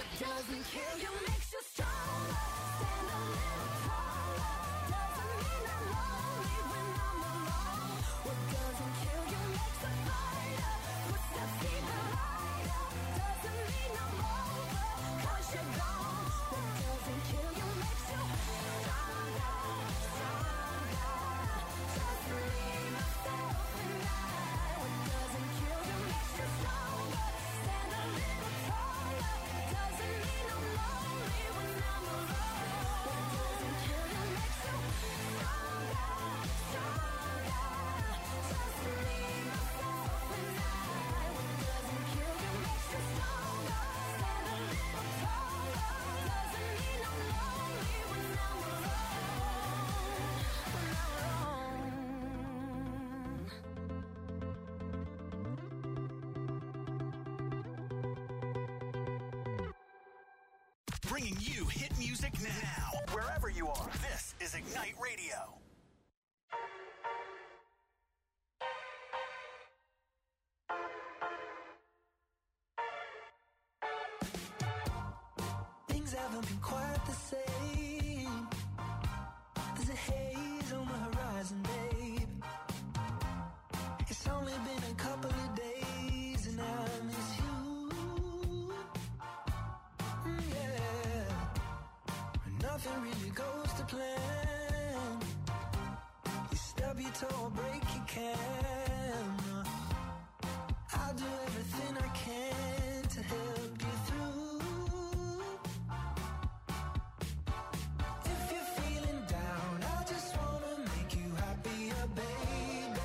What doesn't kill you makes you stronger. Stand a little taller. Doesn't mean I'm lonely when I'm alone. What doesn't kill you makes a fighter. Footsteps even lighter. Doesn't mean I'm over, 'cause you're gone. What doesn't kill you makes you stronger, stronger. Just leave myself and I. What doesn't kill you makes you stronger. Stand a little taller. Doesn't mean I'm lonely when I'm alone. What doesn't kill you makes you stronger, stronger. Just leave myself and I. What doesn't kill you makes you stronger. Stand a little taller. Doesn't mean I'm lonely when I'm alone. When I'm Bringing you hit music now, wherever you are. This is Ignite Radio. Things haven't been quite the same. There's a haze on the horizon, babe. It's only been a couple of days and I miss you. Yeah. Nothing really goes to plan. You stub your toe or break your can. I'll do everything I can to help you through. If you're feeling down, I just wanna make you happier, baby.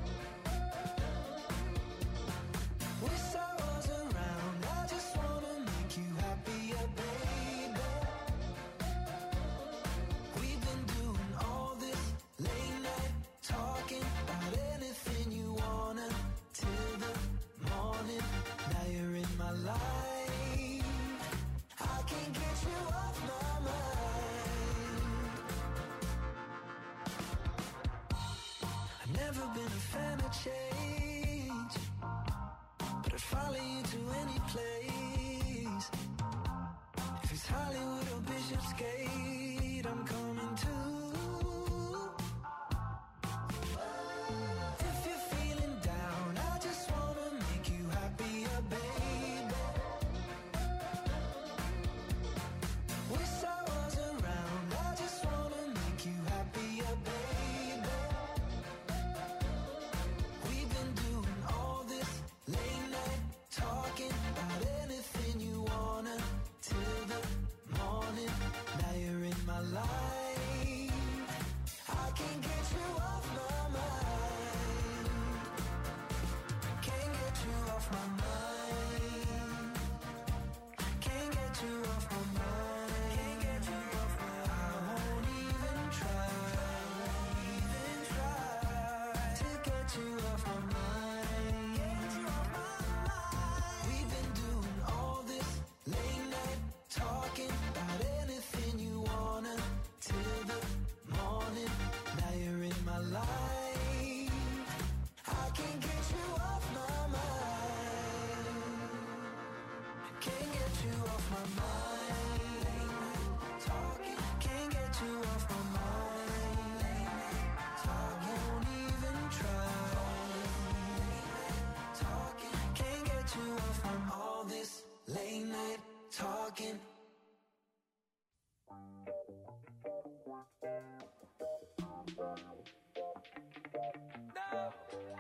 Wish I was around, I just wanna make you happier, baby. We've been doing all this late night talking about anything you wanna till the morning. Now you're in my life. I can't get you off my mind. I've never been a fan of change, but I'd follow you to any place. If it's Hollywood or Bishopsgate, I'm coming too. If you're feeling down, I just wanna make you happier, baby. Wish I was around, I just wanna make you happier, baby. We've been doing all this late night talking about anything you wanna till the morning. Now you're in my life. I can't get you off my mind. Can't get you off my mind. Can't get you off my mind. Can't get you off my mind. I won't even try to get you off my mind. We've been doing all this late night talking about anything you wanna till the morning. Now you're in my life. I can't get you off my mind. Can't get you off my mind. Talking. Can't get you off my mind. Talking. Won't even try. Talking. Can't get you off from all this late night talking. No.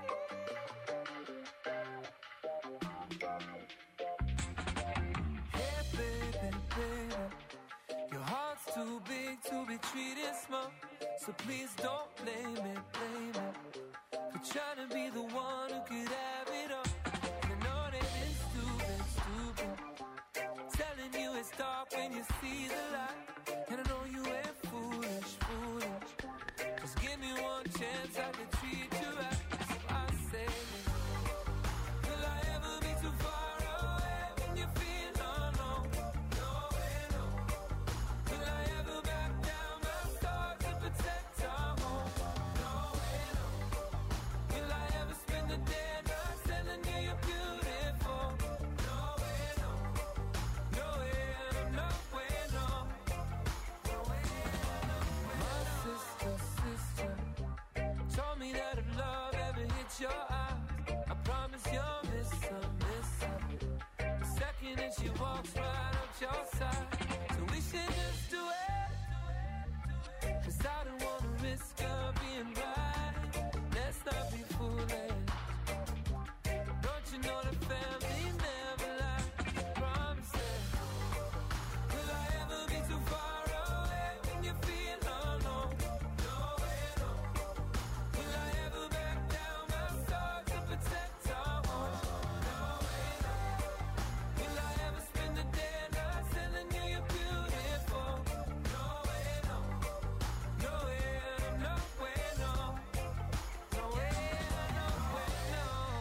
Hey, baby, baby, your heart's too big to be treated small. So please don't blame it for trying to be the one who could have it all. And I know that it's stupid, telling you it's dark when you see the light. And I know you ain't foolish. Just give me one chance, I can treat you right. So I say, will I ever be too far away when you feel alone? No way, no. Will I ever back down my sword to protect our home? your eyes. I promise you'll miss her, miss her. The second that she walks right up your side. So we should just do it. 'Cause I don't wanna risk her being right. Let's not be foolish. Don't you know the family never lies? Promises. Will I ever be too far away when you feel alone? No way, no. Will I ever back down my soul to protect our home? No way, no. Will I ever spend the day not telling you you're beautiful? No way, no. No way, no way, no. No way, no way, no.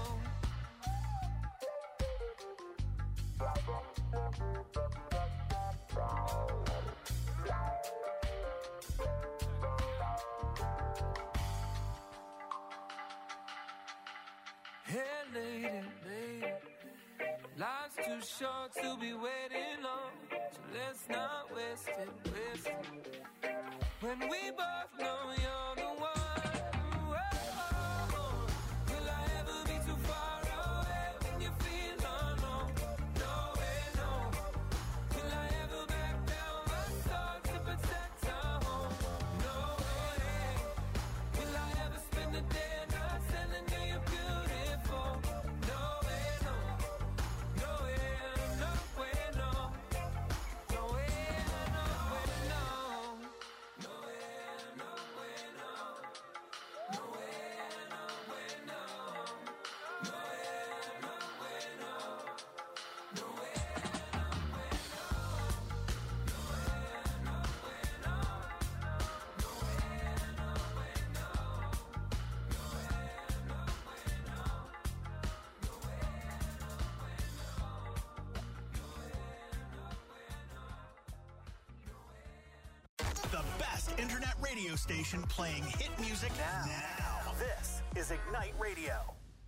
Hey, lady, lady, life's too short to be waiting on, so let's not waste it, waste it. When we both know you're the one. Whoa. Will I ever be too far away when you feel alone? No way, no. Will I ever back down my soul to protect our home? No way. Will I ever spend the day not telling you you're beautiful? No way, no. No way, no way, no. No way, no way, no. No way, no way, no. No way, no way, no. No way, no way, no. No way, no way, no. No way, no way, no. No way, no way, no. No way, no way, no. No way, The best internet radio station playing hit music now. This is Ignite Radio.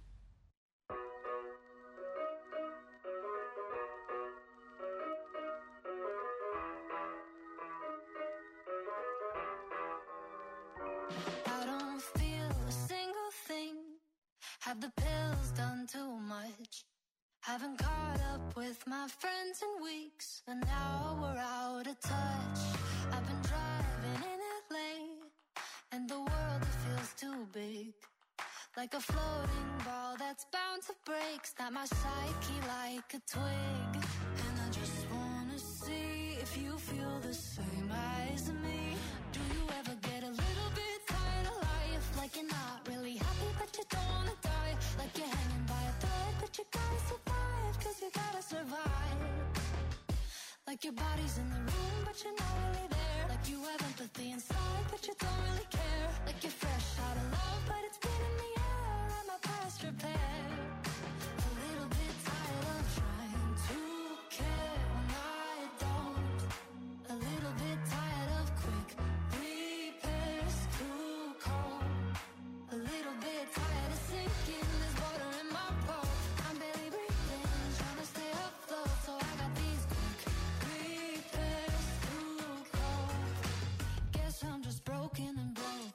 I don't feel a single thing. Have the pills done too much? Haven't caught up with my friends in weeks, and now we're out of touch. I've been driving in LA, and the world it feels too big. Like a floating ball that's bound to break. Snap my psyche like a twig. And I just wanna see if you feel the same as me. Do you ever get a little bit tired of life? Like you're not really happy but you don't wanna die. Like you're hanging by a thread but you gotta survive. 'Cause you gotta survive. Like your body's in the room but you're not really there. Like you have empathy inside but you don't really care. Like you're fresh out of love but it's been in the air. I'm a past repair. A little bit tired of trying to care when I don't. A little bit tired of quick repairs too cold. A little bit tired of sinking. There's water in my boat. I'm barely breathing, trying to stay afloat. So I got these quick repairs too cold. Guess I'm just broken and broke.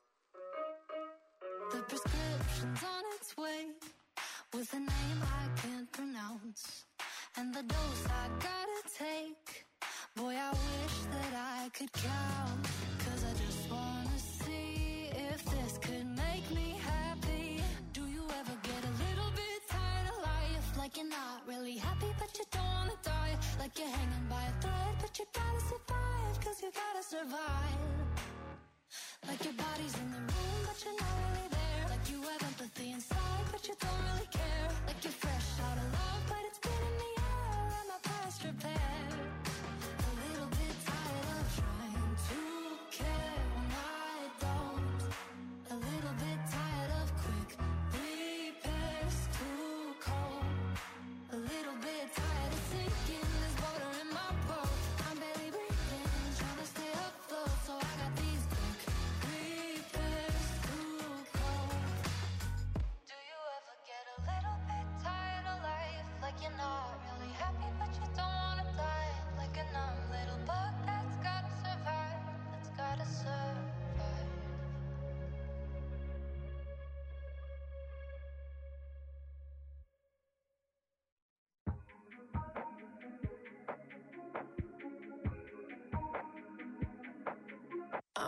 The prescription's on its way, with a name I can't pronounce, and the dose I gotta take. Boy, I wish that I could count. 'Cause I just wanna see if this could make me happy. Do you ever get a little bit tired of life? Like you're not really happy but you don't wanna die. Like you're hanging by a thread but you gotta survive. 'Cause you gotta survive. Like your body's in the room but you're not really there. Like you have empathy inside but you don't really care. Like you're fresh out of love but it's been in the air. I'm a past repair. A little bit tired of trying to care when I don't. A little bit tired of quick repairs too cold. A little bit tired of sinking. There's water in my boat. I'm barely breathing, trying to stay afloat. So I got these quick repairs too cold. Do you ever get a little bit tired of life? Like you're not really happy but you don't wanna die. Like a numb little bug that's gotta survive. That's gotta survive.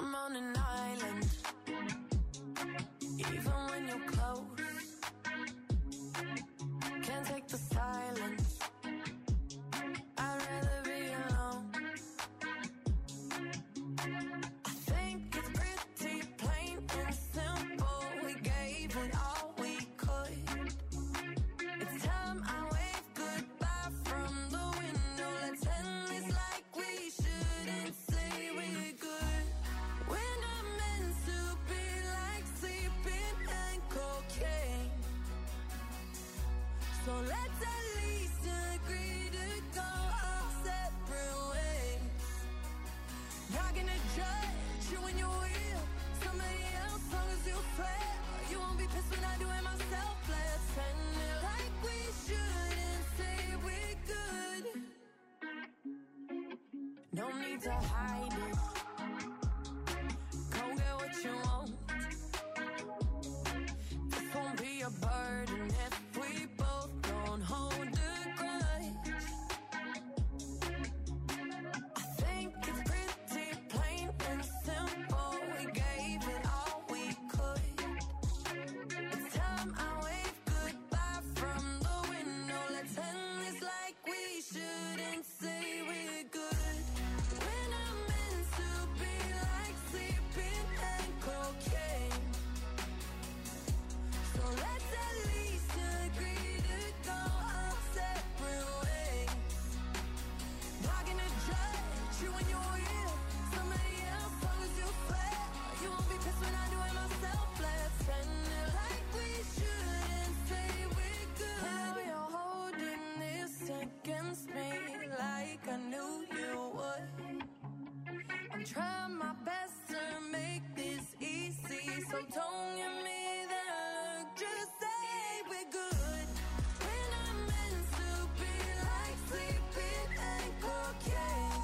I'm on an island. Even when you're close, can't take the silence. I'd rather be alone. I think it's pretty plain and simple. We gave it all we could. It's time I wave goodbye from the window. Let's end this like we shouldn't say we're good. We're not meant to be like sleeping and cocaine. So let's at least agree to go our separate ways. Not gonna judge you when you're with somebody else, long as you swear you won't be pissed when I do it myself. Let's end it like we shouldn't say we're good. No need to hide it. Go get what you want. This won't be a burden if we both don't hold a grudge. I think it's pretty plain and simple. We gave it all we could. It's time I wave goodbye from the window. Let's end this like we shouldn't say we're good. We're not meant to be like sleeping and cocaine. So let's at least agree to go our separate ways. Not gonna judge you when you're with somebody else, long as you swear you won't be pissed when I do it myself. Let's end it like we shouldn't say we're good. Now you're holding this against me like I knew you would. I'm trying my best to make this easy, so don't give me that look, just say we're good. We're not meant to be like sleeping and cocaine.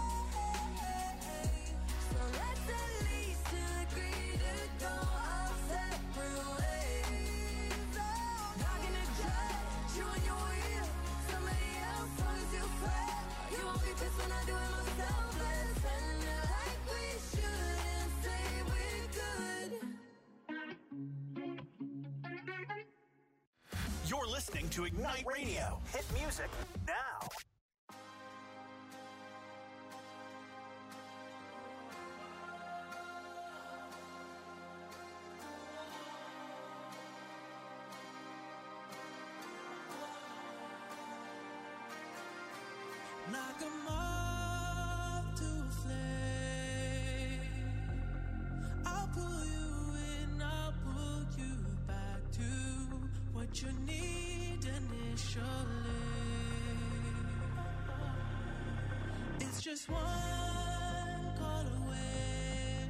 So let's at least agree to go our separate ways. Not gonna judge you when you're with somebody else, long as you swear you won't be pissed when I do it myself. Let's end it like we shouldn't say we're good. You're listening to Ignite Radio. Hit music now. Like a moth to a flame, I'll pull you in, I'll pull you back to what you need initially. It's just one call away,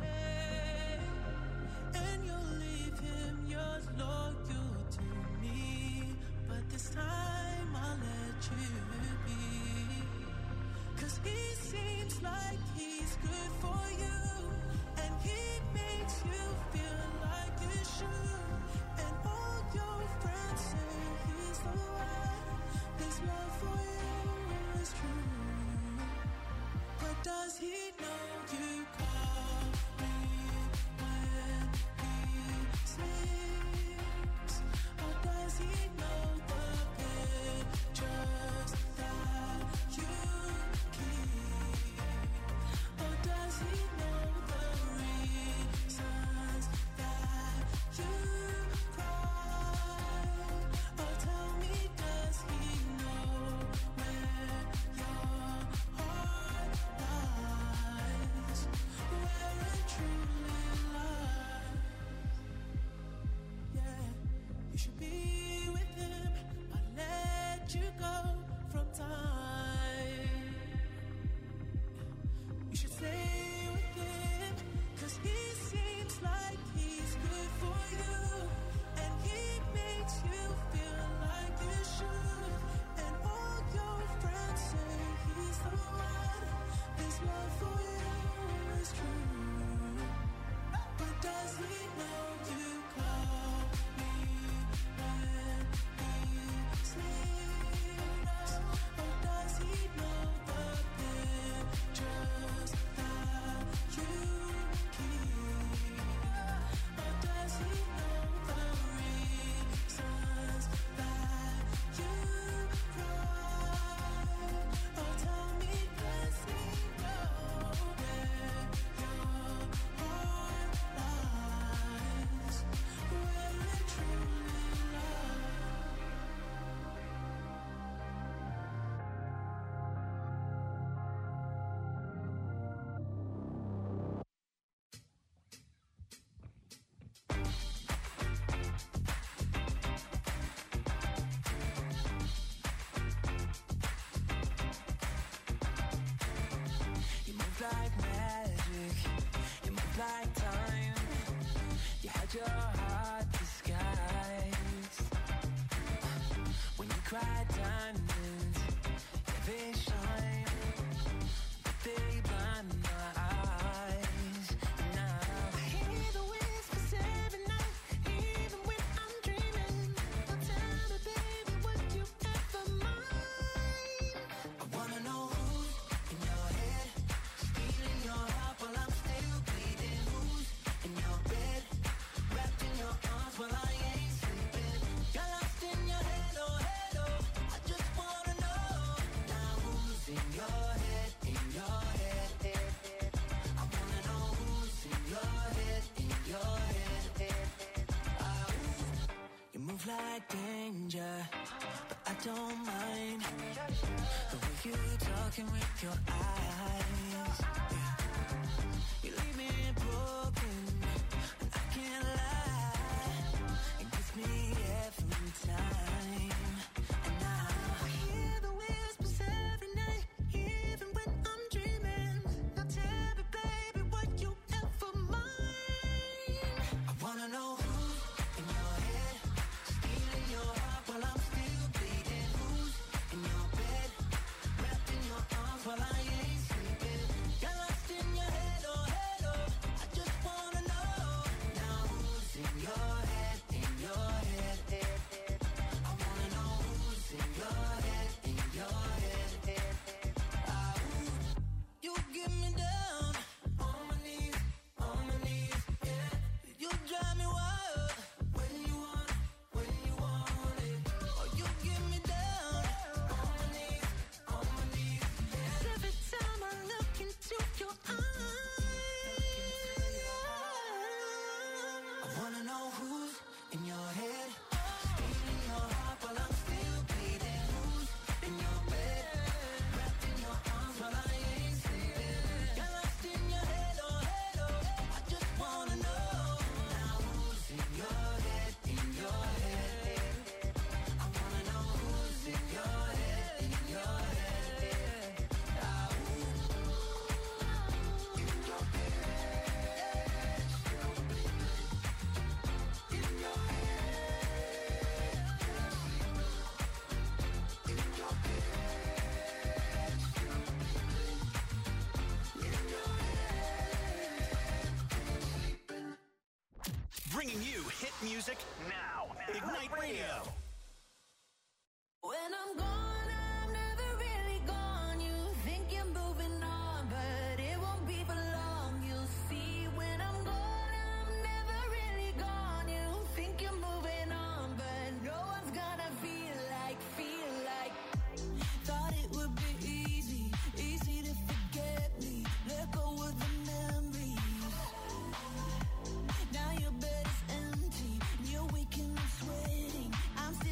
and you'll leave him yours loyal to me. But this time I'll let you be. 'Cause he seems like he's good for you, and he makes you feel like you should. And all your friends say he's the one. His love for you is true. But does he know you call me when he sleeps? Or does he know the pictures that you keep? Or does he know the reasons that you cry diamonds, yeah, they shine, but they blind my eyes. Now I hear the whispers every night, even when I'm dreaming. Now tell me, baby, would you ever mind? I wanna know who's in your head, stealing your heart while I'm still bleeding. Who's in your bed, wrapped in your arms while I ain't sleeping. You're lost in your head, oh head, oh. I just wanna know now who's in your head, in your head. I wanna know who's in your head, in your head. You move like danger, but I don't mind the way you talking with your eyes. You leave me broken, and I can't lie. It gets me every time. And now I hear the whispers every night, even when I'm dreaming. Now tell me, baby, would you ever mind? I wanna know who's in your head, stealing your heart while I'm still bleeding. Who's in your bed, wrapped in your arms while I ain't sleeping. You're lost in your head, oh head, oh. I just wanna know now who's in your head, in your head. I wanna know who's in your head, in your head. You get me down on my knees, yeah. You drive me wild when you want it. Oh, you get me down on my knees, yeah. Every time I look into your eyes, I wanna know who's in your head, stealing your heart while I'm still bleeding. Who's in your bed, wrapped in your arms while I ain't sleeping. You're lost in your head, oh head, oh. I just wanna know now who's in your head, in your head. I wanna know who's in your head, in your head. Bringing you hit music now. Ignite Radio. When I'm gone, I'm never really gone. You think you're moving on, but it won't be for long. You'll see when I'm gone, I'm never really gone. You think you're moving on, but no one's gonna feel like. Thought it would be easy to forget me. Let go of the memories. Now your bed is empty, you're waking up sweating. I'm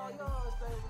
all yours, baby.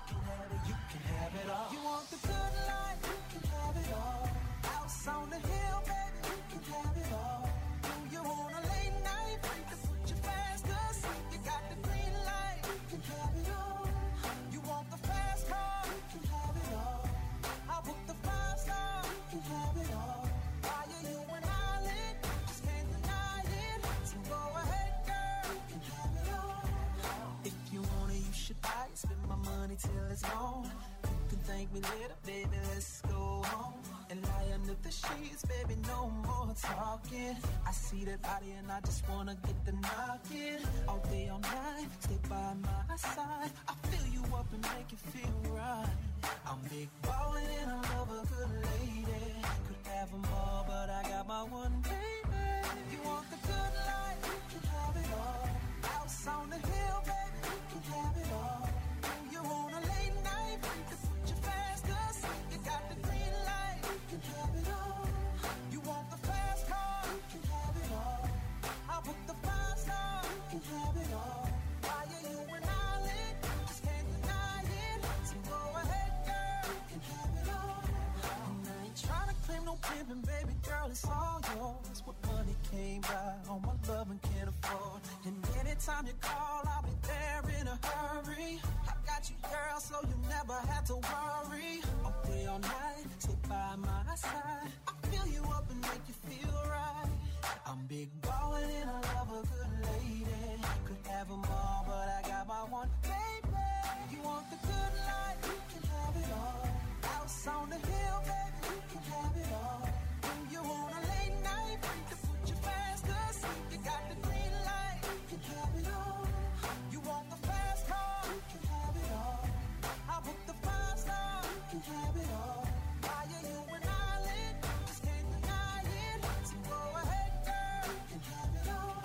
You can have it all. You want the good life? You can have it all. House on the hill, baby, you can have it all. Do you want a late night? Free to put you fast asleep. You got the green light, you can have it all. You want the fast car? You can have it all. I'll book the 5-star, you can have it all. Why are you an island? Just can't deny it. So go ahead, girl, you can have it all. If you want it, you should buy it. Spend my money till it's gone. You can thank me later, baby, let's go home. And lie under the sheets, baby, no more talking. I see that body and I just wanna get the knocking. All day, all night, stay by my side. I fill you up and make you feel right. I'm big ballin' and I love a good lady. Could have them all, but I got my one baby. You want the good life, you can have it all. House on the hill, baby, you can have it all. You want a late night, free to put you fast asleep. You got the green light, you can have it all. You want the fast car, you can have it all. I'll book the 5-star, you can have it all. Why are you an island? Just can't deny it. So go ahead, girl, you can have it all. And I ain't trying to claim no pimpin', baby girl, it's all yours. What money came by, all my love and can't afford. And anytime you call, I'll be there in a hurry. I got you, girl, so you never have to worry. All day, all night, stay by my side. I fill you up and make you feel right. I'm big ballin' and I love a good lady. Could have them all, but I got my one baby. You want the good life, you can have it all. House on the hill, baby, you can have it all. When you want a late night, free to put you fast asleep. You got the green light, you can have it all. You want the fast car, you can have it all. I'll book the 5-star, you can have it all. Why are you an island? Just can't deny it. So go ahead, girl, you can have it all.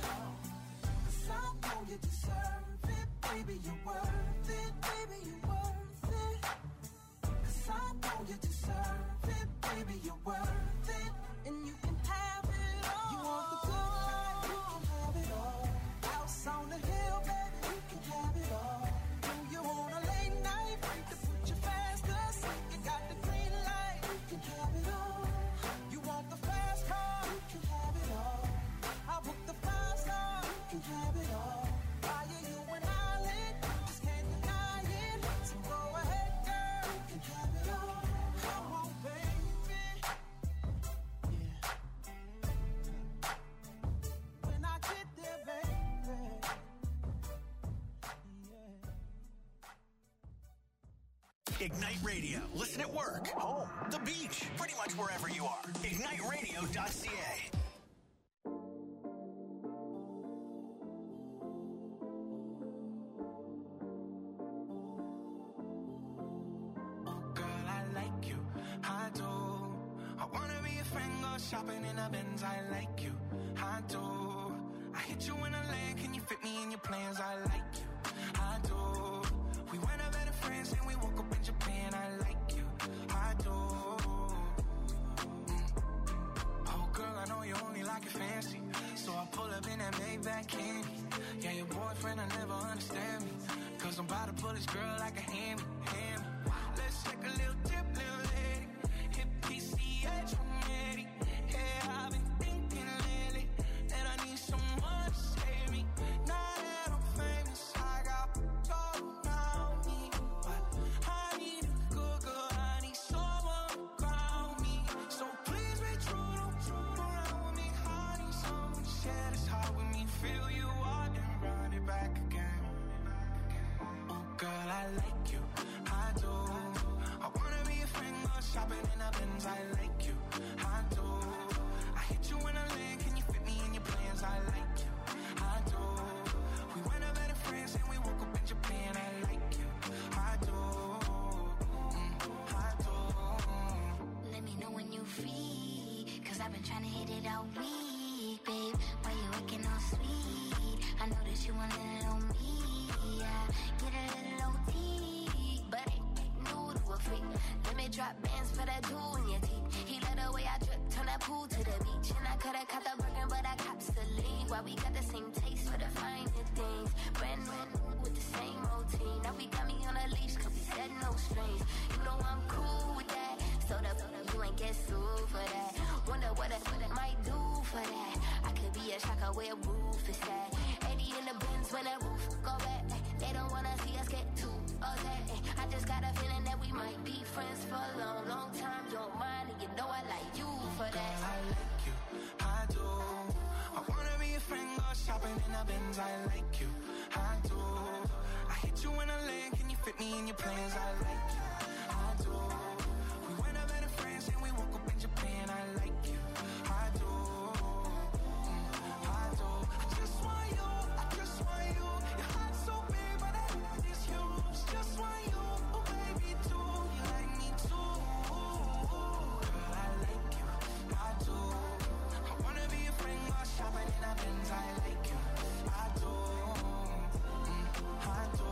'Cause I know you deserve it, baby, you're worth it, baby, you're worth it. 'Cause I know you deserve it, baby, you're worth it. And you can have it all. You want the good life, you can have it all. House on the hill, baby, you can have it all. Do you want a late night, free to put you fast asleep. You got the green light, you can have it all. You want the fast car, you can have it all. I'll book the 5-star, you can have it all. Why are you an island? Just can't deny it. So go ahead, girl, you can have it all. Come on, baby. Yeah. When I get there, baby. Yeah. Ignite Radio. Listen at work, home, the beach, pretty much wherever you are. IgniteRadio.ca. Girl, I like you, I do. I wanna be a friend, go shopping in a Benz. I like you, I do. I hit you in a lane, can you fit me in your plans? I like you, I do. We went up better friends and we woke up in Japan. I like you, I do. Oh girl, I know you only like it fancy, so I pull up in that Maybach candy. Yeah, your boyfriend, I never understand me, 'cause I'm about to pull this girl like a hand. Let's take a little trip, little lady. Hit PCH 180. Yeah, I've been thinking lately that I need someone to save me. Now that I'm famous, I got gold around me, but I need a good girl. I need someone to ground me. So please be true, don't true around with me. I need someone to share this heart with me. Fill you up and run it back again. Oh girl, I like you, I do. I wanna be a friend, go shopping in a Benz. I like you, I do. I hit you in a lane, can you fit me in your plans? I like you, I do. We went up better friends and we woke up in Japan. I like you, I do. I do. Let me know when you free, 'cause I've been trying to hit it all week, babe. Why you looking all sweet? I know that you want a little me. Yeah, get a little OT, but ain't new to a freak. Let me drop bands for that jewel in your teeth. He let the way I drip, turn that pool to the beach. And I coulda caught the burger, but I cops the league. Why we got the same taste for the finer things. Brand new with the same routine. Now we got me on a leash, cause we said no strings. You know I'm cool with that. So that you ain't get sued for that. Wonder what I might do for that. I could be a shocker where roof is at. 80 in the bins when that roof go back. They don't wanna see us get too upset. I just got a feeling that we might be friends for a long, long time. You're mine and you know I like you for that. Girl, I like you, I do. I wanna be a friend, go shopping in the Benz. I like you, I do. I hit you in a lane, can you fit me in your plans? I like you, I do. We went up better friends and we woke up in Japan. I like you, I do. I do. I just want you, I just want you. Your heart's so big, but I love is huge. Just want you, oh baby, too. You like me too. Girl, I like you, I do. I wanna be a friend, go shopping in a Benz. I like you, I do. I do.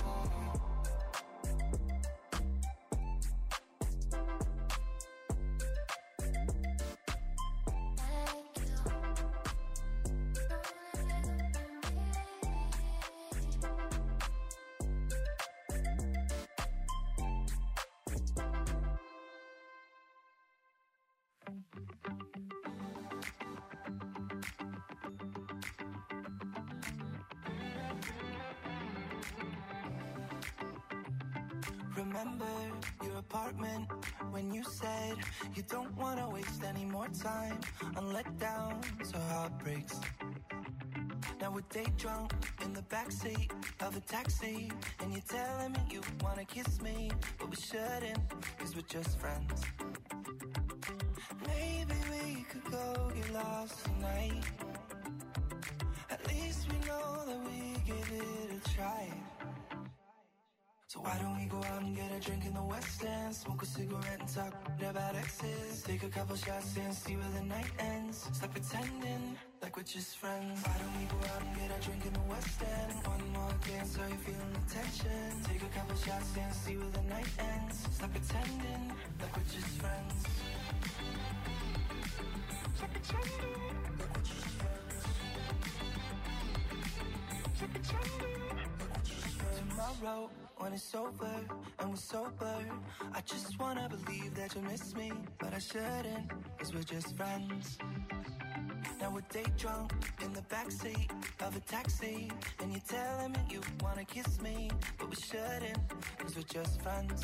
Remember your apartment when you said you don't want to waste any more time on letdowns or heartbreaks. Now we're day drunk in the backseat of a taxi, and you're telling me you want to kiss me, but we shouldn't, cause we're just friends. Maybe we could go get lost tonight. At least we know that we give it a try. So why don't we go out and get a drink in the West End, smoke a cigarette and talk about exes, take a couple shots and see where the night ends. Stop pretending like we're just friends. Why don't we go out and get a drink in the West End? One more dance, are you feeling the tension? Take a couple shots and see where the night ends. Stop pretending like we're just friends. Stop pretending like we're just friends. Stop pretending like we're just friends. Tomorrow, when it's over and we're sober, I just wanna believe that you miss me, but I shouldn't, cause we're just friends. Now we're day drunk in the backseat of a taxi, and you're telling me you wanna kiss me, but we shouldn't, cause we're just friends.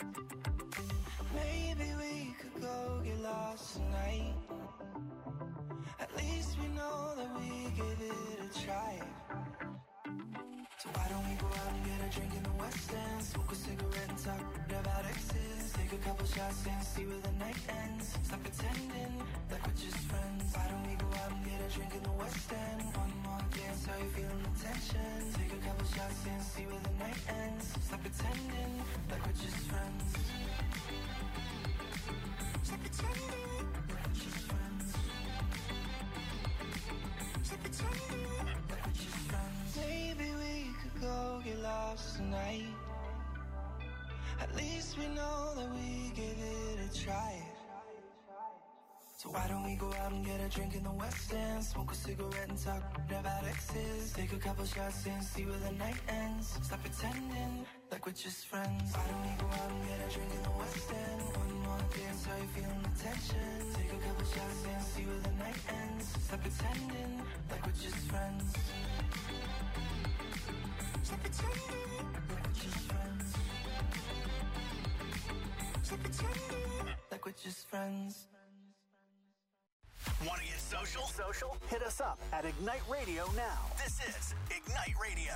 Maybe we could go get lost tonight. At least we know that we give it a try. So why don't we go out and get a drink in the West End, smoke a cigarette and talk about exes, take a couple shots and see where the night ends. Stop pretending like we're just friends. Why don't we go out and get a drink in the West End? One more dance, are you feeling the tension? Take a couple shots and see where the night ends. Stop pretending like we're just friends. Stop pretending like we're just friends. Stop pretending like we're just friends. Maybe we could go get lost tonight. At least we know that we give it a try. So why don't we go out and get a drink in the West End, smoke a cigarette and talk about exes, take a couple shots and see where the night ends. Stop pretending like we're just friends. Why don't we go out and get a drink in the West End? One more dance, are you feeling the tension? Take a couple shots and see where the night ends. Stop pretending like we're just friends. Stop pretending like we're just friends. Stop pretending like we're just friends. Want to get social? Hit us up at Ignite Radio now. This is Ignite Radio.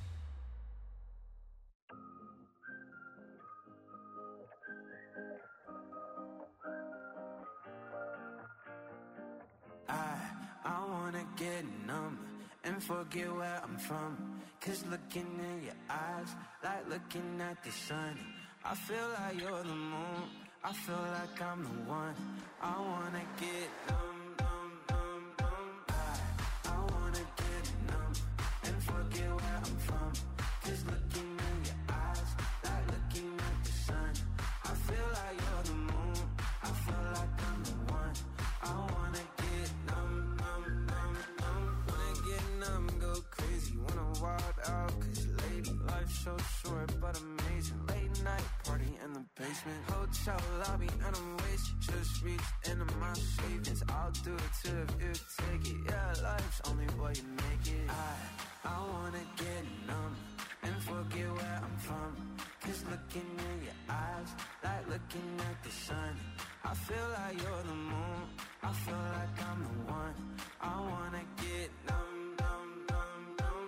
I wanna get numb and forget where I'm from. Cause looking in your eyes, like looking at the sun. I feel like you're the moon, I feel like I'm the one. I wanna get numb, numb, numb, numb. I wanna get numb and forget where I'm from. Cause looking in your eyes, like looking at the sun. I feel like you're the moon, I feel like I'm the one. I wanna get numb, numb, numb, numb. Wanna get numb, go crazy, wanna wild out. Cause lately basement. Hotel lobby and I'm wasted. Just reached into my savings. I'll do it too if you take it. Yeah, life's only what you make it. I wanna get numb and forget where I'm from. Cause looking in your eyes, like looking at the sun. I feel like you're the moon, I feel like I'm the one. I wanna get numb, numb, numb, numb.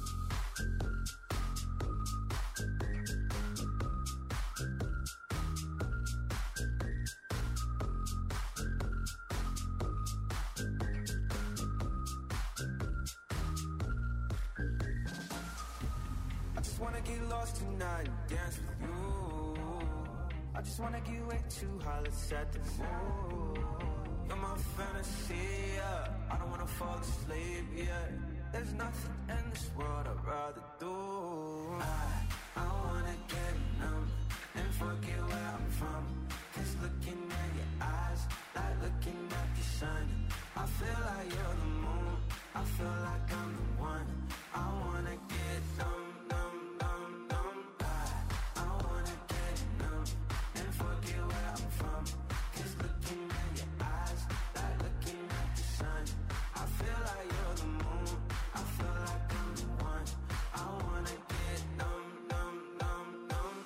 I just wanna get lost tonight and dance with you. I just wanna get way too high, let's set the mood. You're my fantasy, yeah. I don't wanna fall asleep, yeah. There's nothing in this world I'd rather do. I wanna get numb and forget where I'm from. Cause looking at your eyes, like looking at the sun. I feel like you're the moon, I feel like I'm the one. I wanna get numb, numb, numb, numb. I wanna get numb and forget where I'm from. Cause looking at your eyes, like looking at the sun. I feel like you're the moon, I feel like I'm the one. I wanna get numb, numb, numb, numb.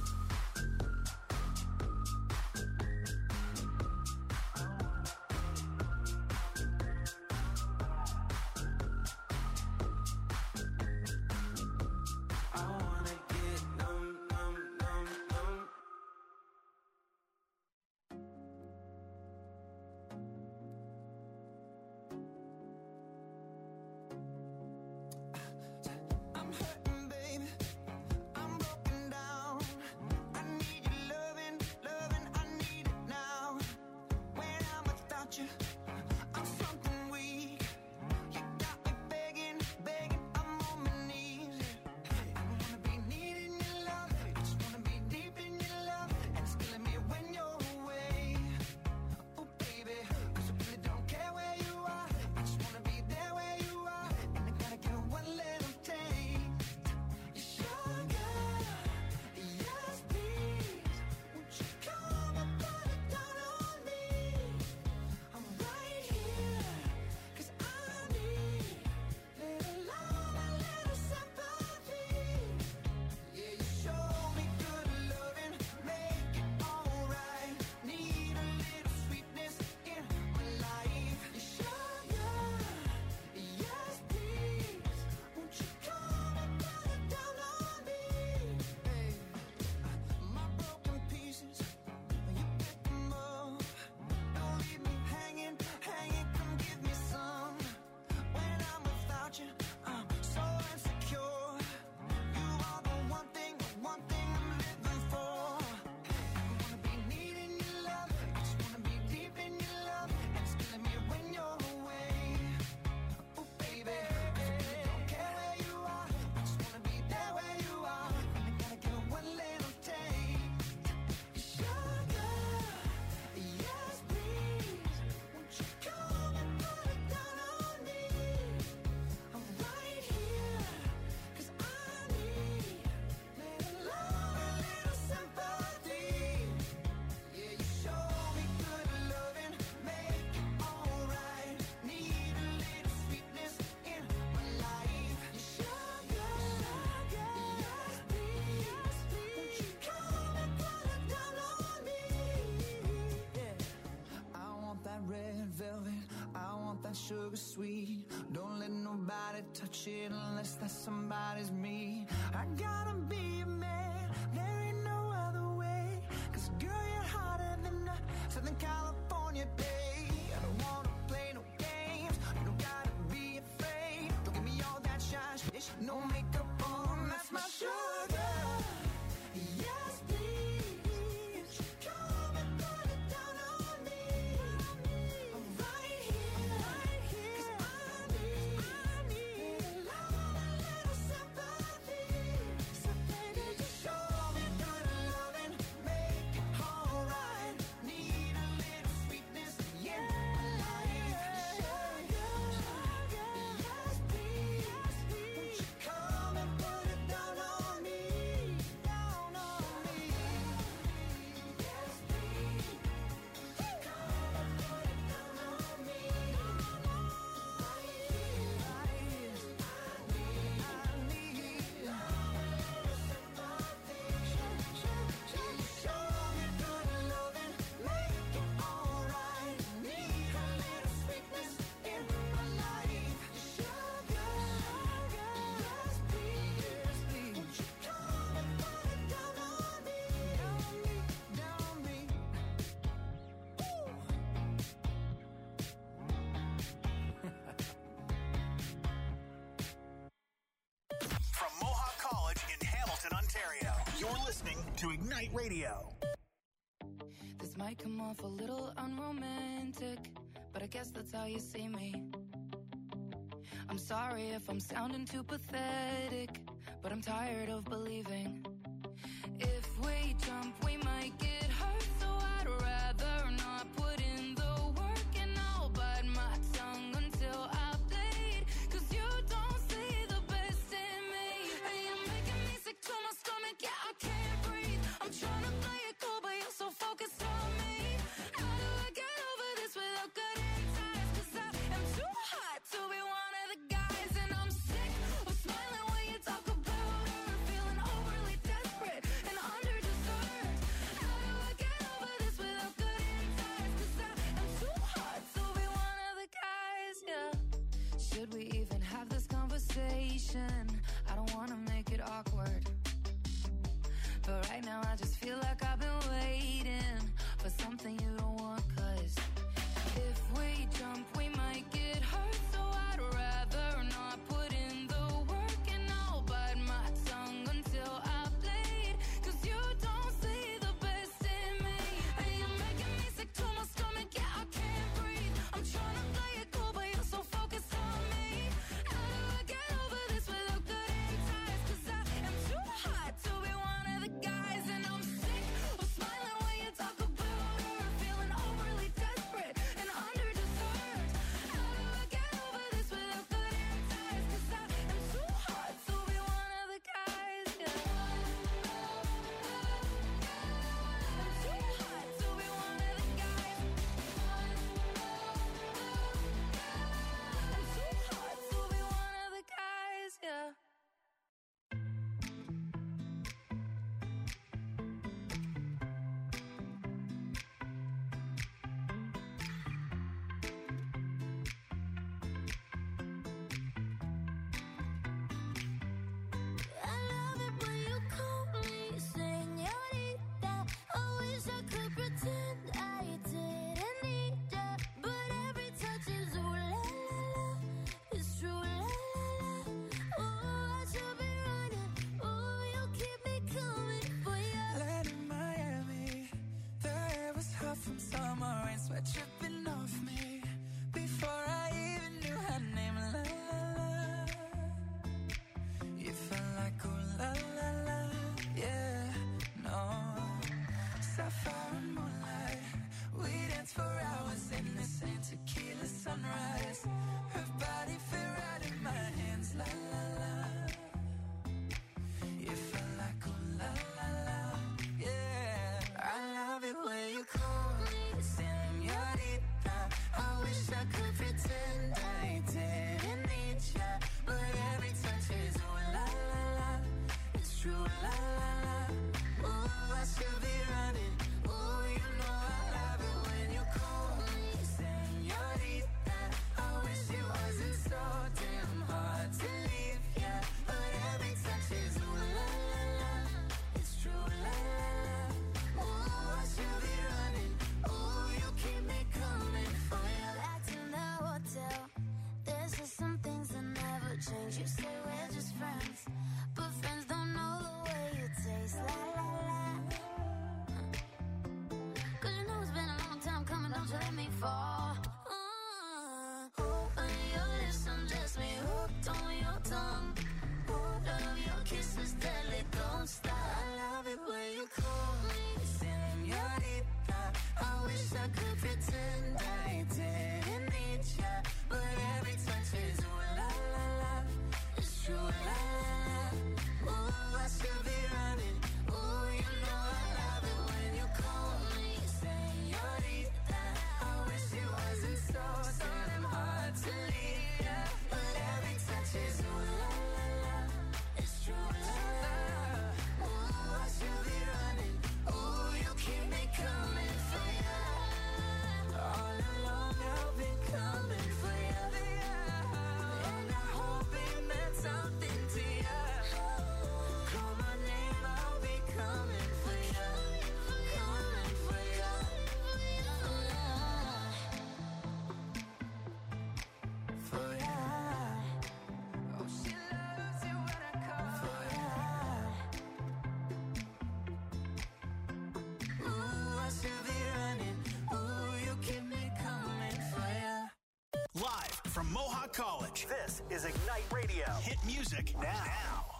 I wanna get numb, numb, numb, numb. I'm hurting, baby. I'm broken down. I need your loving, loving. I need it now. When I'm without you, I'm something weak. You got me begging, begging. I'm on my knees. I don't wanna be needing your love. I just wanna be deep in your love. And it's killing me when you're away. Oh, baby, 'cause I really don't care where you are. I just wanna be there where you are. And I gotta get one little taste. Sugar, yes, please. Won't you come and put it down on me? I'm right here, 'cause I need little love and little sympathy. Yeah, you show me good loving, make it alright. Need a little sweetness in my life. Sugar, yes, please. Won't you come and put it down on me? Hey, my broken pieces, you pick them up. Don't leave me hanging, hanging. Come give me some. When I'm without you, I'm so insecure. You are the one thing I'm living for. I don't wanna be needing your love. I just wanna be deep in your love. And it's killing me when you're away. Oh, baby, 'cause I really don't care where you are. I just wanna be there where you are. And I gotta get one little taste. Sugar, yes, please. Won't you come and put it down on me? I'm right here, 'cause I need little love and little sympathy. Yeah, you show me good loving, make it alright. Need a little sweetness in my life. Sugar, yes, please. Won't you come and put it down on me? Yeah. I want that red velvet, I want that sugar sweet. Don't let nobody touch it unless that somebody's me. I gotta be a man, there ain't no other way. 'Cause girl, you're hotter than a Southern California day. I don't wanna play no games, you don't gotta be afraid. Don't give me all that shine, no makeup on, that's my sugar. Yes, please. Come and put it down on me. I'm right here, 'cause I need little love and little sympathy. So baby, just show me good loving, make it alright. Need a to Ignite Radio. This might come off a little unromantic, but I guess that's how you see me. I'm sorry if I'm sounding too pathetic, but I'm tired of believing. If we jump, we might get hurt, so I'd rather not put in the work, and I'll bite my tongue until I bleed, 'cause you don't see the best in me. And you're making me sick to my stomach, yeah, I can't breathe. I'm trying to play it cool, but you're so focused on me. How do I get over this without cutting ties? 'Cause I am too hot to be one of the guys, and I'm sick of smiling when you talk about her, feeling overly desperate and under-deserved. How do I get over this without cutting ties? 'Cause I am too hot to be one of the guys, yeah. Should we even have this conversation? I don't wanna make it awkward, but right now I just feel like I've been waiting for something you don't want, 'cause if we jump, we might get hurt, so I'd rather not put in the work, and I'll bite my tongue until I bleed, 'cause you don't see the best in me. And you're making me sick to my stomach, yeah, I can't breathe. I'm trying to play it cool, but you're so focused on me. How do I get over this without cutting ties? 'Cause I am too hot to be one of the guys, and I'm sick of smiling when you talk about her, feeling overly desperate and under-deserved. How do I get over this without cutting ties? 'Cause I am too hot to be one of the guys, yeah. I'm too hot to be one of the guys. I'm too hot to be one of the guys, yeah. I love it when you call me señorita. I wish I could pretend I didn't need ya, but every touch is ooh la la la. It's true la la la. Ooh, I should be running. Ooh, you keep me coming for ya. Land in Miami, the air was hot from summer rain, sweat dripping off me before I even knew her name. La la la, you felt like ooh la la la, yeah, no. Sapphire and moonlight, we danced for hours in the same tequila sunrise. Her body fit right in my hands, la la la. You felt like ooh la la la, yeah. I love it when you call me señorita. I wish I could pretend I didn't need ya, but every touch is ooh la la la. It's true la la la. Ooh, I should be running. Ooh, you know I love it when you call me señorita. I wish it wasn't so damn hard to leave ya, but every touch is ooh la la la. It's true la la la. Ooh, I should be running. Ooh, you keep me coming for ya. Back to the hotel. There's just some things that never change. You say we're just friends, but friends don't know the way you taste. La la la. 'Cause you know it's been a long time coming. Don't you let me fall. On your lips, undress me. Hooked on your tongue. Love your kisses, deadly, don't stop. I love it when you call me señorita. I wish I could pretend I didn't need ya, but every touch is ooh la la la. It's true la la la. Ooh, I should be running. Ooh, you know I love it when you call me señorita. I wish it wasn't so damn hard to leave ya, but every touch is ooh la la la. It's true la la. Ooh, I should be running. Ooh, you keep me coming for ya. from Mohawk College. This is Ignite Radio. Hit music now.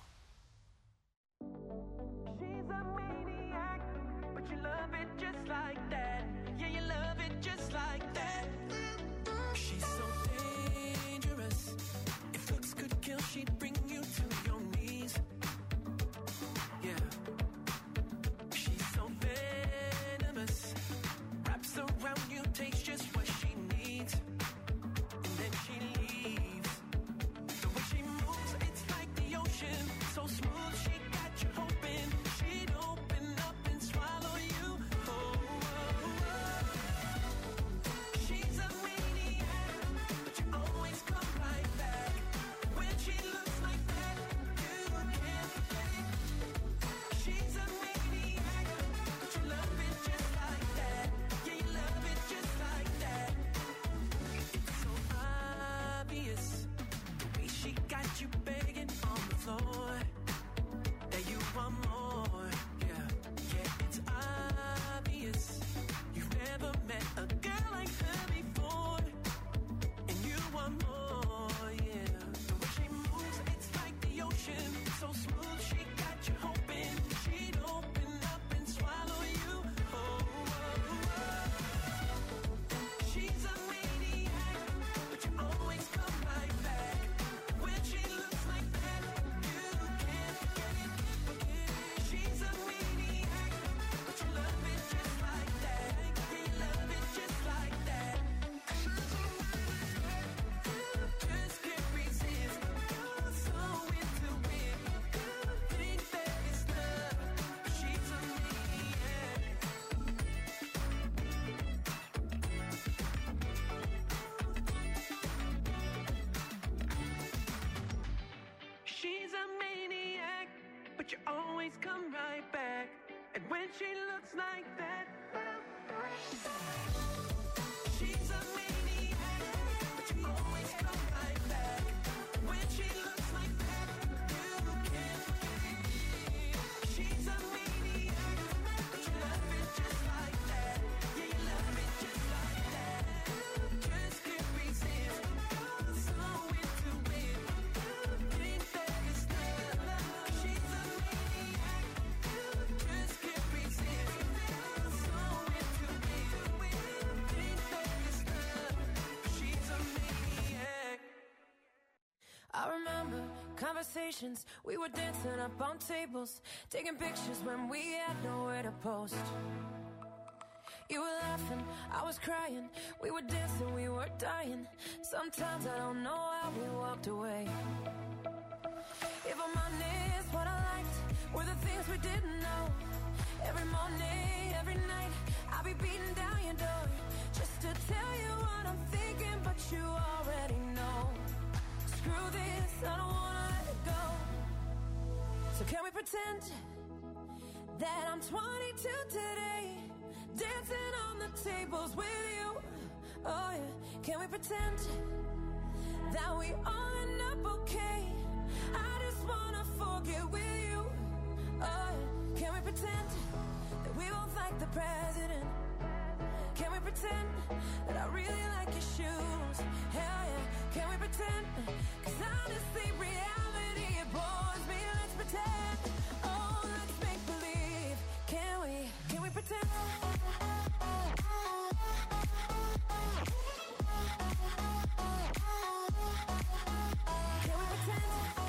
She's a maniac, but you love it just like that. Yeah, you love it just like that. She's so dangerous. If looks could kill, she'd bring you to your knees. Yeah. She's so venomous. Wraps around you, takes just what she needs. And then she leaves. The way she moves, it's like the ocean. So smooth, she got you hoping she'd open up and swallow you. Oh, oh, oh. She's a maniac, but you always come right back. When she looks like that, you can't forget it. She's a maniac, but you love it just like that. Yeah, you love it just like that. It's so obvious, the way she got you begging on the floor. That you want more, yeah, yeah, it's obvious. You've never met a girl like her before, and you want more, yeah. The way she moves, it's like the ocean, so smooth, she got you hoping she'd open up and swallow you. Oh, oh, oh. She's a maniac, but you always come right back. When she looks like that, you can't forget it. She's a maniac, but you love it just like that. Yeah, you love it just like that. Just can't resist. You're so into it. Think that it's love. She's a maniac. She's a maniac, but you always come right back. And when she looks like that, she's a maniac, but you always come right back. When she looks like that, you can't forget it. She's a maniac, but you love it just like that. Yeah, you love it just like that. Just can't resist. You're so into it. Think that it's love. She's a maniac. Just can't resist. You're so into it. Think that it's love. She's a maniac. I remember conversations, we were dancing up on tables, taking pictures when we had nowhere to post. You were laughing, I was crying, we were dancing, we were dying. Sometimes I don't know how we walked away. If I'm honest, what I liked were the things we didn't know. Every morning, every night, I'll be beating down your door just to tell you what I'm thinking, but you already know. Screw this, I don't wanna let it go. So can we pretend that I'm 22 today, dancing on the tables with you? Oh yeah, can we pretend that we all end up okay? I just wanna forget with you. Oh yeah, can we pretend that we both like the president? Can we pretend that I really like your shoes? Hell yeah, can we pretend? 'Cause honestly, reality, it bores me. Let's pretend. Oh, let's make believe. Can we pretend? Can we pretend?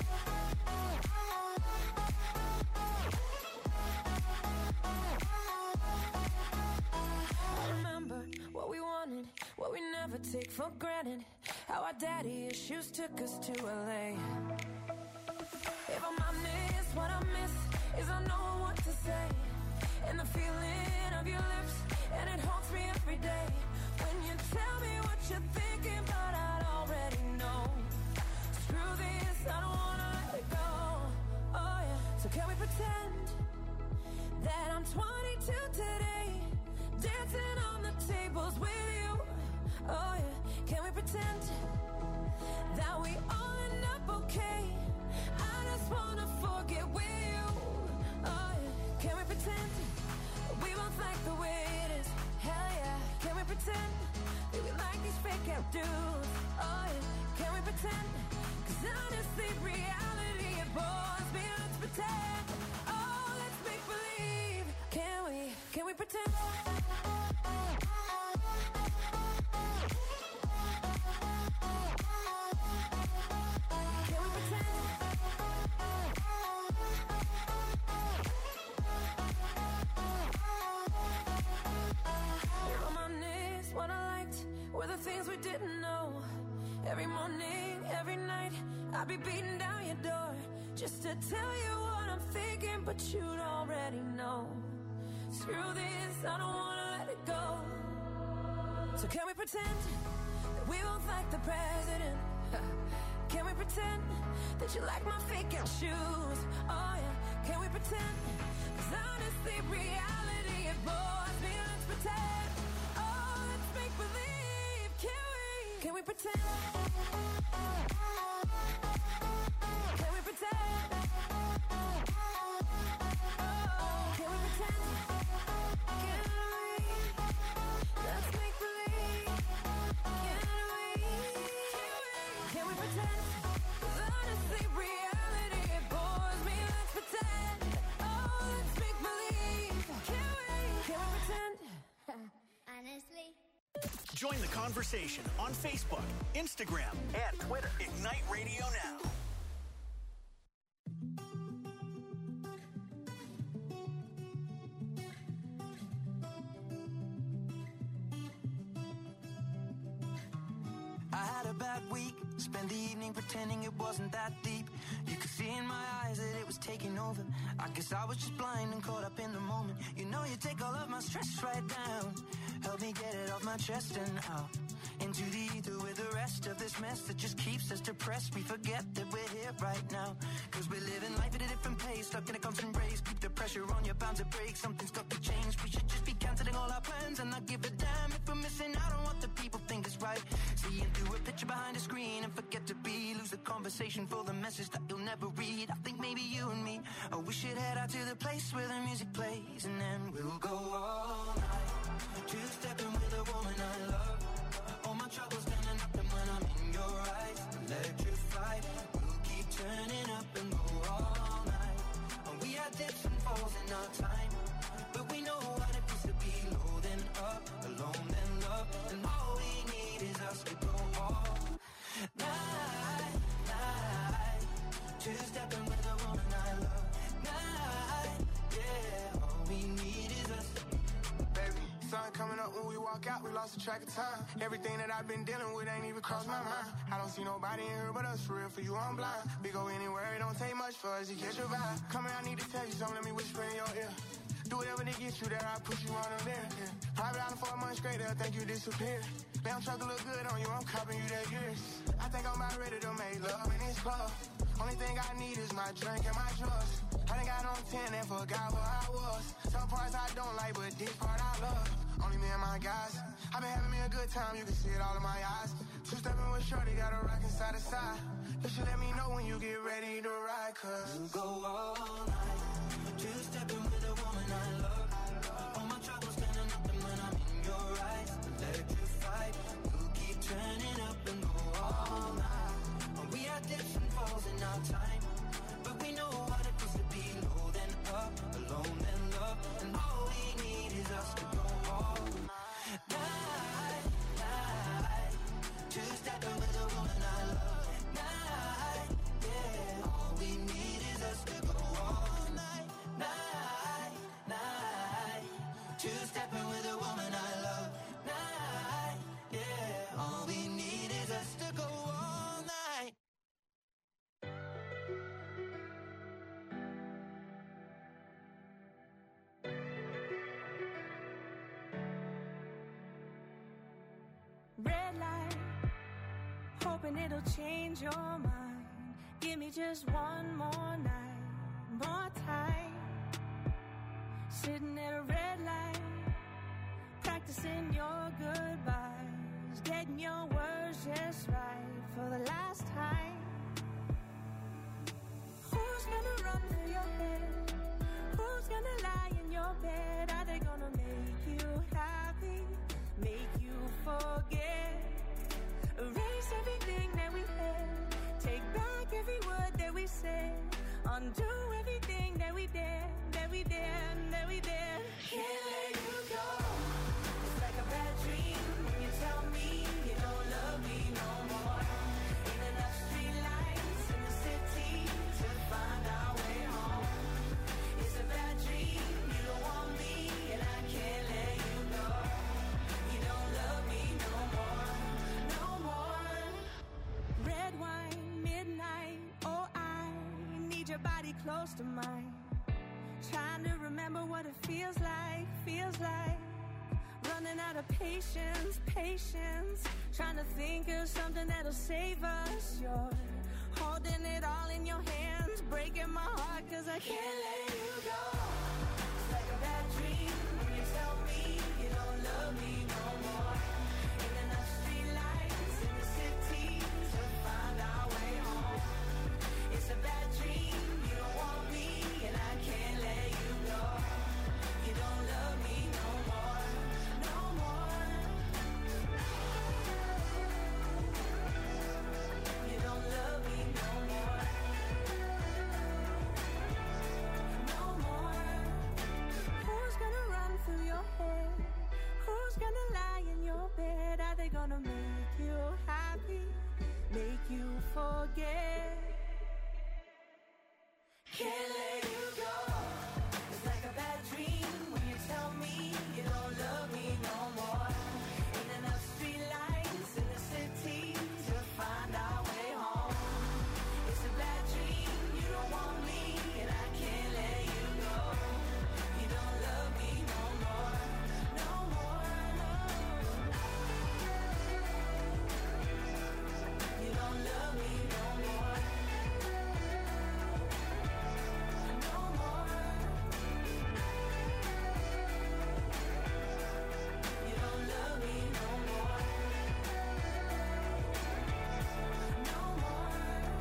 I remember what we wanted, what we never take for granted. How our daddy issues took us to LA. If I'm honest, what I miss is I know what to say. And the feeling of your lips, and it haunts me every day. When you tell me what you're thinking, but I'd already know. Screw this, I don't wanna let it go. Oh yeah, so can we pretend that I'm 22 today, dancing on the tables with you? Oh yeah, can we pretend that we all end up okay? I just wanna forget with you. Oh yeah, can we pretend that we both like the way it is? Hell yeah, can we pretend? fake out dudes. Oh yeah, can we pretend? 'Cause honestly, reality it bores me. Let's pretend. Oh, let's make believe. Can we pretend? Can we pretend? Reminisce what I liked were the things we didn't know. Every morning, every night, I'd be beating down your door just to tell you what I'm thinking, but you'd already know. Screw this, I don't wanna let it go. So can we pretend that we both like the president? Can we pretend that you like my fake out shoes? Oh yeah, can we pretend? 'Cause honestly, reality it bores me. Let's pretend. Oh, let's make believe. Can we pretend? Can we pretend? Oh, can we pretend? Can we? Let's make believe. Can we pretend? 'Cause honestly, reality it bores me. Let's pretend. Oh, let's make believe. Can we pretend? Honestly. Join the conversation on Facebook, Instagram, and Twitter. Ignite Radio Now. I had a bad week, spent the evening pretending it wasn't that deep. You could see in my eyes that it was taking over. I guess I was just blind and caught up in the moment. You know you take all of my stress right down. Help me get it off my chest and out into the ether with the rest of this mess that just keeps us depressed. We forget that we're here right now, 'cause we're living life at a different pace, stuck in a constant race. Keep the pressure on, you're bound to break. Something's got to change. We should just be cancelling all our plans and not give a damn if we're missing out on what the people think is right. Seeing through a picture behind a screen and forget to be. Lose the conversation for the message that you'll never read. I think maybe you and me, oh, we should head out to the place where the music plays, and then we'll go all night. Two-stepping with a woman I love. All my troubles standing up, and when I'm in your eyes, electrified. We'll keep turning up and go all night. And we had dips and falls in our time, but we know what it feels to be low then up, alone then love, and all we need is us to go all night, night. Two-stepping with a woman I love. Night, yeah. All we need is us. Baby, sun coming up when we walk out, we lost the track of time. Everything that I've been dealing with ain't even crossed my mind. I don't see nobody in here but us, for real, for you I'm blind. We go anywhere, it don't take much for us to catch your vibe. Come here, I need to tell you something, let me whisper in your ear. Do whatever to get you there, I put you on there. Yeah. Private island for a month straight, they'll think you disappeared. Damn truck look good on you, I'm copping you that years. I think I'm about ready to make love in this club. Only thing I need is my drink and my drugs. I done got on 10 and forgot where I was. Some parts I don't like, but this part I love. Only me and my guys. I've been having me a good time, you can see it all in my eyes. Two-stepping with Shorty, got a rockin' side to side. You should let me know when you get ready to ride, 'cause we'll go all night. Two-stepping with a woman I love. All my troubles standing up, and when I'm in your eyes, electrified. We'll keep turning up and go all night. And we had dips and falls in our time, but we know what it feels to be low then up, alone then love, and all we need is us to go all night, night. Two-stepping with a woman I love. Night, yeah. All we need is us to go all night, night, night. Two-stepping with a woman I love. Night, yeah. All we need is us to go all night. Red light, hoping it'll change your mind. Give me just one more night, more time. Sitting at a red light, practicing your goodbyes, getting your words just right for the last time. Who's gonna run through your head? Who's gonna lie in your bed? Are they gonna make you happy? Make you forget said. Undo everything that we did, that we did, that we did. Can't let you go. It's like a bad dream when you tell me you don't love me no more. Ain't enough streetlights in the city to find our way home. It's a bad dream, you don't want me, and I can't let you go. You don't love me no more, no more. Red wine, midnight, oh I need your body close to mine. Trying to remember what it feels like, running out of patience, trying to think of something that'll save us. You're holding it all in your hands, breaking my heart 'cause I can't let you go. It's like a bad dream when you tell me you don't love me no more. Ain't enough streetlights in the city to find our way home. It's a bad dream, you don't want me, and I can't let you go. You don't love me no more, no more. You don't love me no more, no more. Who's gonna run through your head? Who's gonna lie in your bed? Are they gonna make you happy, make you forget? Can't let you go. It's like a bad dream when you tell me you don't love me no more. Ain't enough streetlights in the city to find our way home. It's a bad dream, you don't want me, and I can't let you go. You don't love me no more, no more, no. You don't love me no more. No more. You don't love me no more. No more.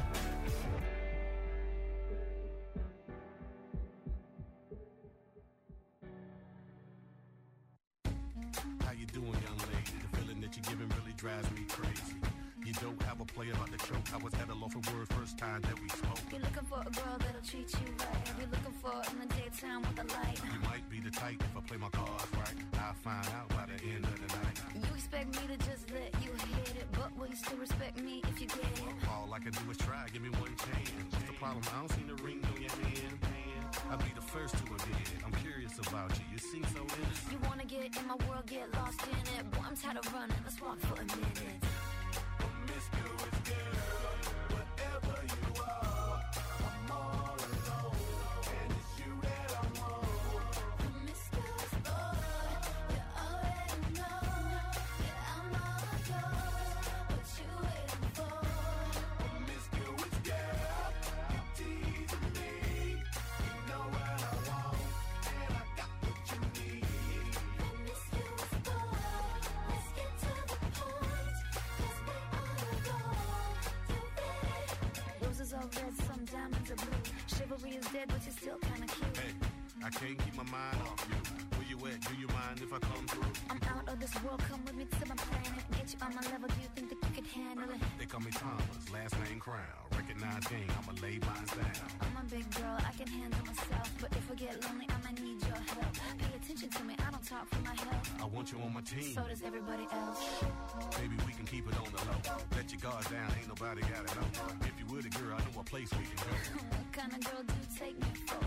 How you doing, young lady? The feeling that you're giving really drives me crazy. You don't have a play about the choke. I was at a loss for words first time that we spoke. You're looking for a girl that'll treat you right. You're looking for in the daytime with a light. You might be the type if I play my cards right. I'll find out by the end of the night. You expect me to just let you hit it, but will you still respect me if you get it? All I can do is try, give me one chance. What's the problem? I don't see the ring on your hand. I'll be the first to admit it. I'm curious about you. You seem so innocent. You wanna get in my world, get lost in it. Boy, I'm tired of running. Let's walk for a minute. Promiscuous girl, whatever you are, I'm all alone, and it's you that I want. Promiscuous boy, you already know that I'm all yours. What you waiting for? Promiscuous girl, you teasing me. You know what I want, and I got what you need. Promiscuous boy, let's get to the point. 'Cause we all alone. You ready? Roses are red, some diamonds are blue. Chivalry is dead, but you're still kinda cute. Hey, I can't keep my mind off you. Where you at? Do you mind if I come through? I'm out of this world, come with me to my planet. Get you on my level, do you think that you could handle it? They call me Thomas, last name Crown. Recognize game, I'ma lay mine down. I'm a big girl, I can handle myself. But if I get lonely, I might need your help. Pay attention to me, I don't talk for my health. I want you on my team. So does everybody else. Baby, we can keep it on the low. Let your guard down, ain't nobody gotta know. If you with a girl, I know a place we can go. What kind of girl do you take me for?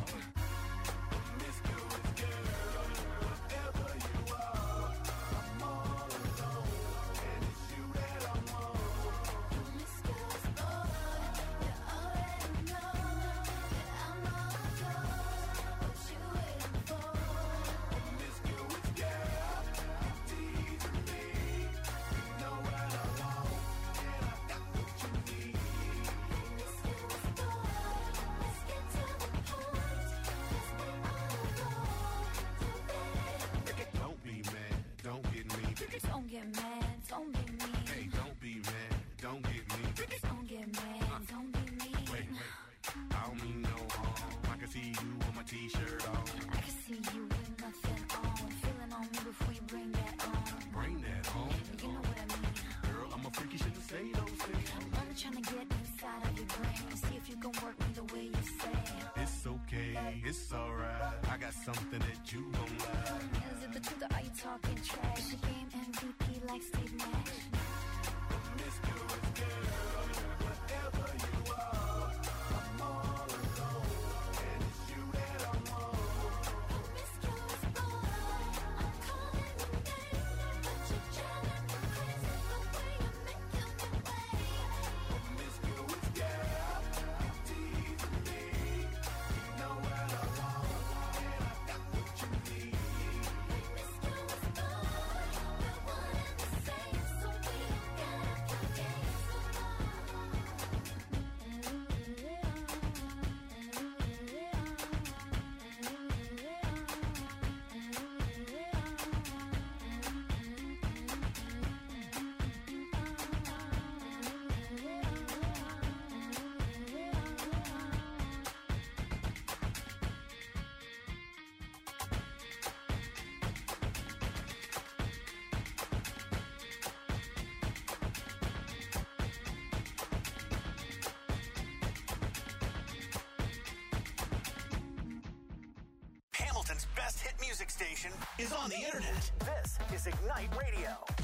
Promiscuous girl, whatever you are, I'm all alone, and it's you that I want. Promiscuous boy, you already know that I'm all yours. What you waiting for? Promiscuous girl, you teasing me. You know what I want, and I got what you need. Promiscuous boy, let's get to the point. it's alright. I got something that you gon' like. Is it the truth or are you talking trash? Is your game MVP like Steve Nash? Promiscuous girl, whatever you are, I'm all alone, and it's you that I want. Promiscuous boy, I'm calling your name, but you're driving me crazy the way you're making me wait. Promiscuous girl, you teasing me. You know what I want, and I got what you need. Promiscuous boy, we're one and the same, so we don't gotta play games no Hamilton's best hit music station is on the internet. This is Ignite Radio.